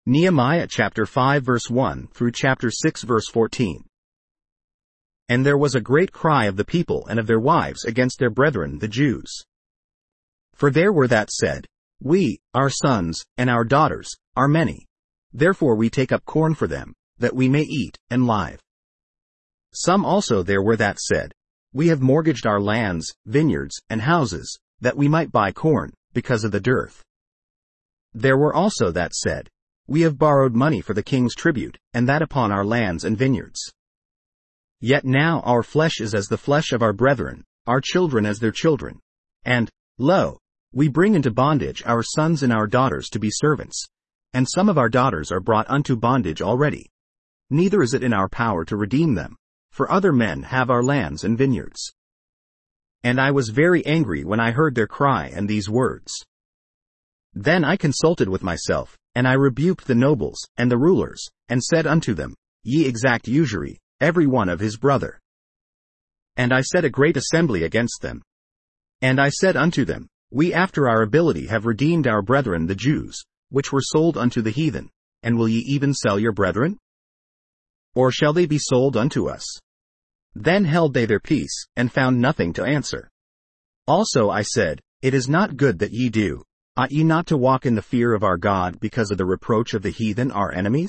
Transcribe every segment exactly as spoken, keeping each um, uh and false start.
Nehemiah chapter five verse one through chapter six verse fourteen. And there was a great cry of the people and of their wives against their brethren the Jews. For there were that said, We, our sons, and our daughters, are many. Therefore we take up corn for them, that we may eat, and live. Some also there were that said, We have mortgaged our lands, vineyards, and houses, that we might buy corn, because of the dearth. There were also that said, We have borrowed money for the king's tribute, and that upon our lands and vineyards. Yet now our flesh is as the flesh of our brethren, our children as their children. And, lo, we bring into bondage our sons and our daughters to be servants, and some of our daughters are brought unto bondage already. Neither is it in our power to redeem them, for other men have our lands and vineyards. And I was very angry when I heard their cry and these words. Then I consulted with myself, and I rebuked the nobles, and the rulers, and said unto them, Ye exact usury, every one of his brother. And I set a great assembly against them. And I said unto them, We after our ability have redeemed our brethren the Jews, which were sold unto the heathen, and will ye even sell your brethren? Or shall they be sold unto us? Then held they their peace, and found nothing to answer. Also I said, It is not good that ye do. Ought ye not to walk in the fear of our God because of the reproach of the heathen our enemies?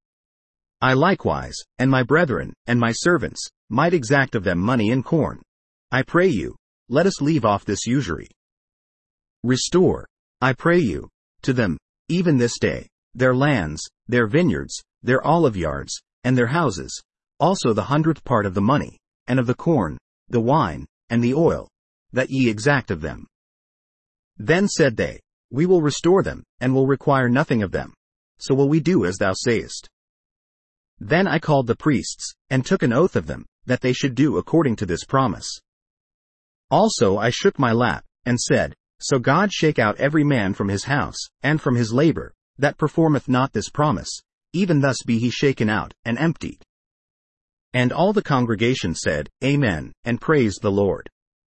I likewise, and my brethren, and my servants, might exact of them money and corn. I pray you, let us leave off this usury. Restore, I pray you, to them, even this day, their lands, their vineyards, their olive yards, and their houses, also the hundredth part of the money, and of the corn, the wine, and the oil, that ye exact of them. Then said they, We will restore them, and will require nothing of them. So will we do as thou sayest. Then I called the priests, and took an oath of them, that they should do according to this promise. Also I shook my lap, and said, So God shake out every man from his house, and from his labor, that performeth not this promise, even thus be he shaken out, and emptied. And all the congregation said, Amen, and praised the Lord.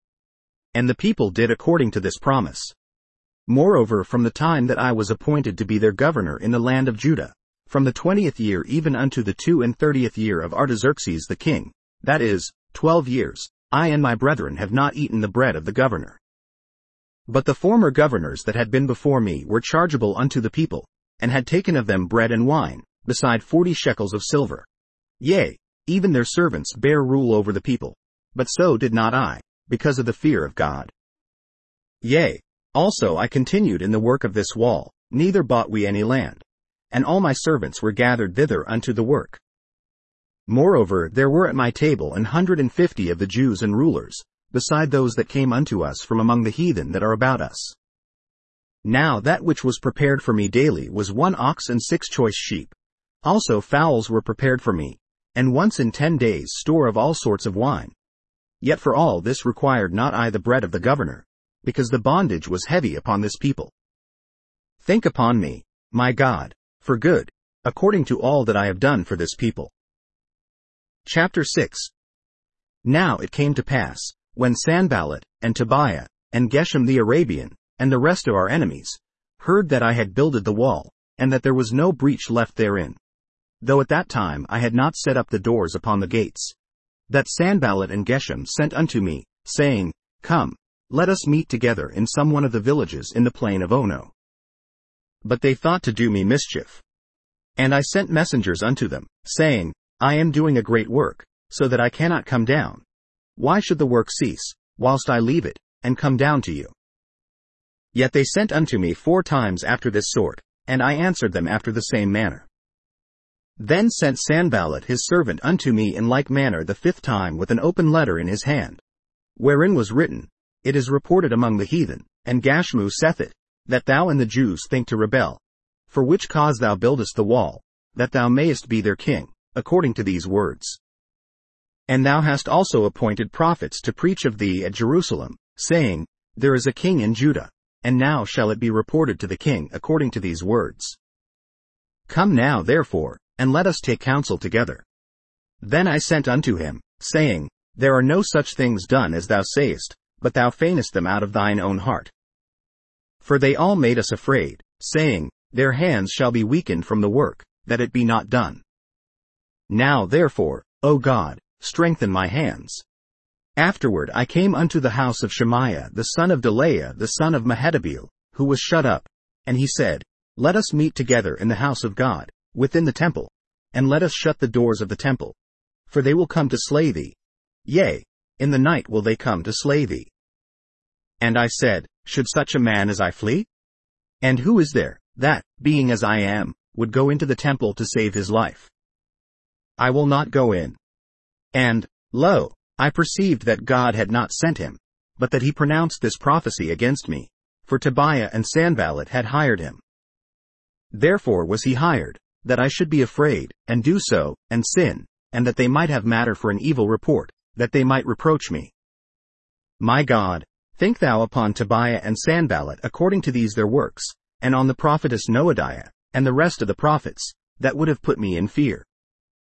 And the people did according to this promise. Moreover, from the time that I was appointed to be their governor in the land of Judah, from the twentieth year even unto the two and thirtieth year of Artaxerxes the king, that is, twelve years, I and my brethren have not eaten the bread of the governor. But the former governors that had been before me were chargeable unto the people, and had taken of them bread and wine, beside forty shekels of silver. Yea, even their servants bare rule over the people, but so did not I, because of the fear of God. Yea, also I continued in the work of this wall, neither bought we any land. And all my servants were gathered thither unto the work. Moreover, there were at my table an hundred and fifty of the Jews and rulers, beside those that came unto us from among the heathen that are about us. Now that which was prepared for me daily was one ox and six choice sheep. Also fowls were prepared for me, and once in ten days store of all sorts of wine. Yet for all this required not I the bread of the governor, because the bondage was heavy upon this people. Think upon me, my God, for good, according to all that I have done for this people. Chapter six. Now it came to pass, when Sanballat, and Tobiah, and Geshem the Arabian, and the rest of our enemies, heard that I had builded the wall, and that there was no breach left therein, though at that time I had not set up the doors upon the gates, that Sanballat and Geshem sent unto me, saying, Come, let us meet together in some one of the villages in the plain of Ono. But they thought to do me mischief. And I sent messengers unto them, saying, I am doing a great work, so that I cannot come down. Why should the work cease, whilst I leave it, and come down to you? Yet they sent unto me four times after this sort, and I answered them after the same manner. Then sent Sanballat his servant unto me in like manner the fifth time with an open letter in his hand, wherein was written, It is reported among the heathen, and Gashmu saith it, that thou and the Jews think to rebel, for which cause thou buildest the wall, that thou mayest be their king, according to these words. And thou hast also appointed prophets to preach of thee at Jerusalem, saying, There is a king in Judah, and now shall it be reported to the king according to these words. Come now therefore, and let us take counsel together. Then I sent unto him, saying, There are no such things done as thou sayest, but thou feignest them out of thine own heart. For they all made us afraid, saying, their hands shall be weakened from the work, that it be not done. Now therefore, O God, strengthen my hands. Afterward I came unto the house of Shemaiah the son of Delaiah the son of Mehetabeel, who was shut up, and he said, Let us meet together in the house of God, within the temple, and let us shut the doors of the temple. For they will come to slay thee. Yea, in the night will they come to slay thee. And I said, Should such a man as I flee? And who is there, that, being as I am, would go into the temple to save his life? I will not go in. And, lo, I perceived that God had not sent him, but that he pronounced this prophecy against me, for Tobiah and Sanballat had hired him. Therefore was he hired, that I should be afraid, and do so, and sin, and that they might have matter for an evil report, that they might reproach me. My God, think thou upon Tobiah and Sanballat according to these their works, and on the prophetess Noadiah, and the rest of the prophets, that would have put me in fear.